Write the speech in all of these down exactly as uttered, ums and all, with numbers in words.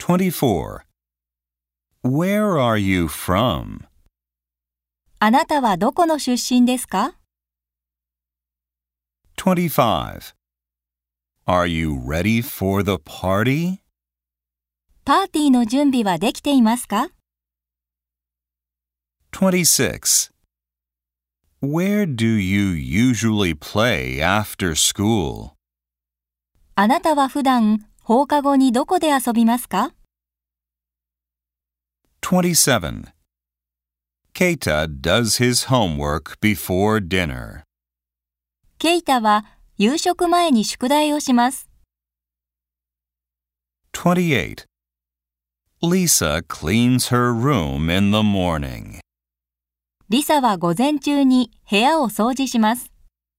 twenty-four. Where are you from? あなたはどこの出身ですか？ twenty-five. Are you ready for the party? パーティーの準備はできていますか？ twenty-six. Where do you usually play after school? あなたは普段放課後にどこで遊びますか？ twenty-seven. Keita does his homework before dinner. ケイタは夕食前に宿題をします。 twenty-eight. Lisa cleans her room in the morning. リサは午前中に部屋を掃除します。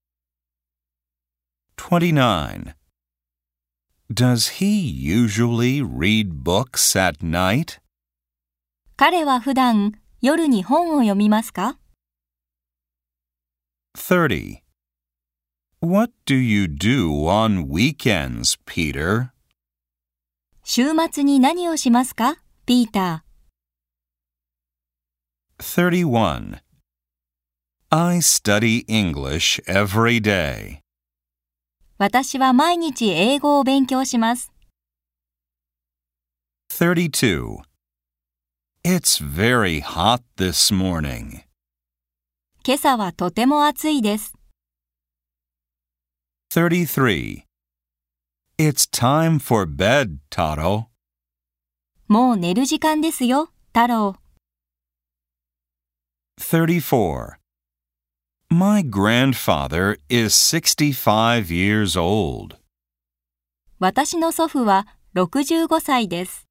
twenty-nine. Does he usually read books at night? 彼は普段夜に本を読みますか？ thirty. What do you do on weekends, Peter? 週末に何をしますか？ピーター。 thirty-one. I study English every day. 私は毎日英語を勉強します。 thirty-two. It's very hot this morning. 今朝はとても暑いです。 thirty-three. It's time for bed, Taro. もう寝る時間ですよ、太郎。 thirty-four. My grandfather is sixty-five years old. 私の祖父はろくじゅうごさいです。